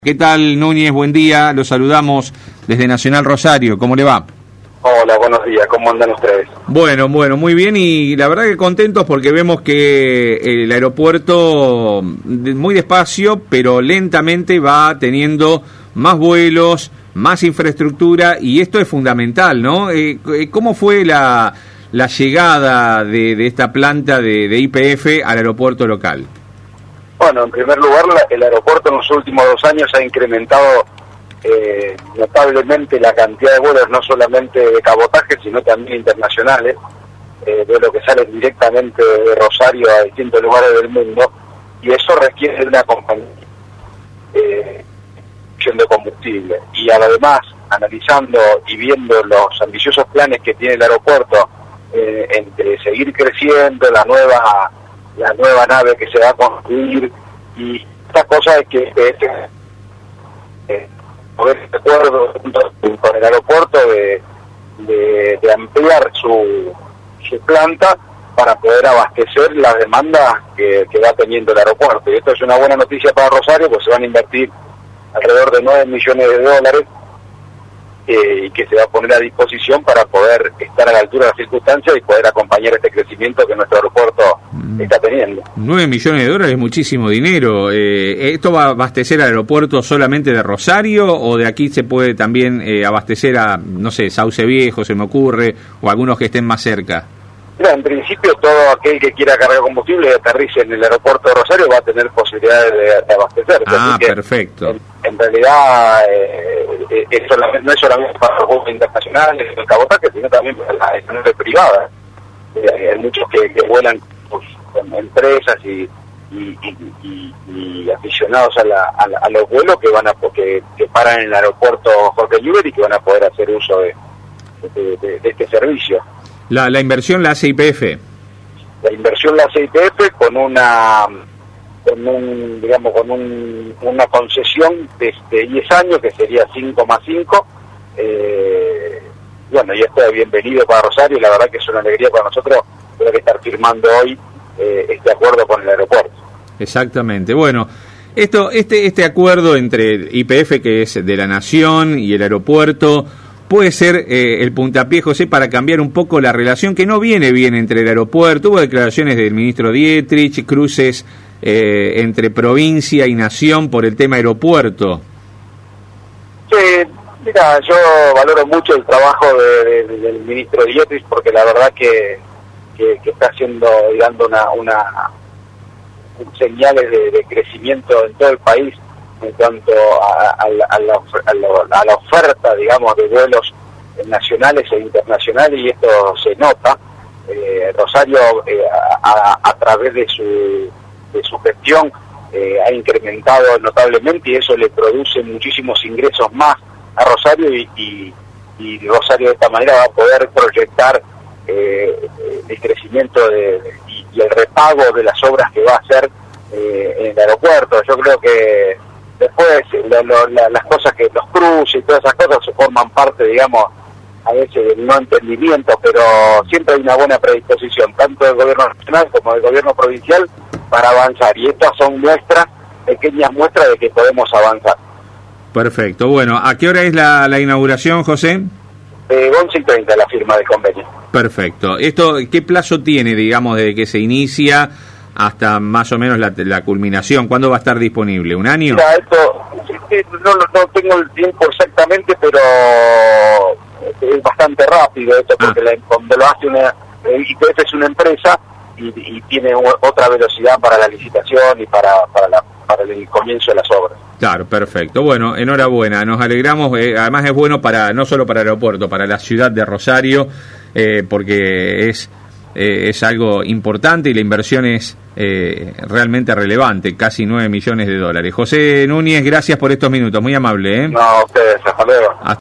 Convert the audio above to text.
¿Qué tal, Núñez? Buen día, los saludamos desde Nacional Rosario, ¿cómo le va? Hola, buenos días, ¿cómo andan ustedes? Bueno, muy bien, y la verdad que contentos porque vemos que el aeropuerto muy despacio, pero lentamente va teniendo más vuelos, más infraestructura, y esto es fundamental, ¿no? ¿Cómo fue la llegada de esta planta de YPF al aeropuerto local? Bueno, en primer lugar, el aeropuerto en los últimos 2 años ha incrementado notablemente la cantidad de vuelos, no solamente de cabotaje, sino también internacionales, vuelos que salen directamente de Rosario a distintos lugares del mundo, y eso requiere de una compañía de combustible. Y además, analizando y viendo los ambiciosos planes que tiene el aeropuerto, entre seguir creciendo, la nueva nave que se va a construir, y esta cosa es que poder de acuerdo con el aeropuerto de ampliar su planta para poder abastecer las demandas que va teniendo el aeropuerto. Y esto es una buena noticia para Rosario, pues se van a invertir alrededor de $9 millones y que se va a poner a disposición para poder estar a la altura de las circunstancias y poder acompañar este crecimiento que nuestro aeropuerto está teniendo. $9 millones es muchísimo dinero. ¿Esto va a abastecer al aeropuerto solamente de Rosario, o de aquí se puede también abastecer a, no sé, Sauce Viejo, se me ocurre, o algunos que estén más cerca? Mira, en principio todo aquel que quiera cargar combustible y aterrice en el aeropuerto de Rosario va a tener posibilidades de abastecerse. Ah, perfecto. En realidad no es solamente para los vuelos internacionales, el cabotaje, sino también para las aeronaves privadas. Hay muchos que vuelan pues, con empresas y aficionados a los vuelos que paran en el aeropuerto Jorge Newbery y que van a poder hacer uso de este servicio. La inversión la hace YPF. La inversión la hace YPF con una concesión de 10 años, que sería 5+5. Bueno, y esto es bienvenido para Rosario, y la verdad que es una alegría para nosotros poder estar firmando hoy este acuerdo con el aeropuerto. Exactamente. Bueno, este acuerdo entre YPF, que es de la Nación, y el aeropuerto, puede ser el puntapié, José, para cambiar un poco la relación que no viene bien entre el aeropuerto. Hubo declaraciones del ministro Dietrich, cruces entre provincia y nación por el tema aeropuerto. Sí, mira, yo valoro mucho el trabajo del ministro Dietrich, porque la verdad que está haciendo y dando señales de crecimiento en todo el país en cuanto a la oferta, digamos, de vuelos nacionales e internacionales, y esto se nota. Rosario, a través de su gestión, ha incrementado notablemente, y eso le produce muchísimos ingresos más a Rosario, y Rosario de esta manera va a poder proyectar el crecimiento y el repago de las obras que va a hacer en el aeropuerto. Yo creo que después las cosas, que los cruces y todas esas cosas forman parte, digamos, a veces del no entendimiento, pero siempre hay una buena predisposición, tanto del gobierno nacional como del gobierno provincial, para avanzar, y estas son pequeñas muestras de que podemos avanzar. Perfecto. Bueno, ¿a qué hora es la inauguración, José? 11:30 la firma del convenio. Perfecto. ¿Qué plazo tiene, digamos, desde que se inicia hasta más o menos la culminación? ¿Cuándo va a estar disponible? ¿Un año? Mira, esto no tengo el tiempo exactamente, pero es bastante rápido esto, porque cuando lo hace YPF es una empresa y tiene otra velocidad para la licitación y para el comienzo de las obras. Claro, perfecto. Bueno, enhorabuena, nos alegramos. Además es bueno no solo para el aeropuerto, para la ciudad de Rosario, porque es algo importante, y la inversión es realmente relevante, casi $9 millones. José Núñez, gracias por estos minutos, muy amable. No, ustedes, hasta luego.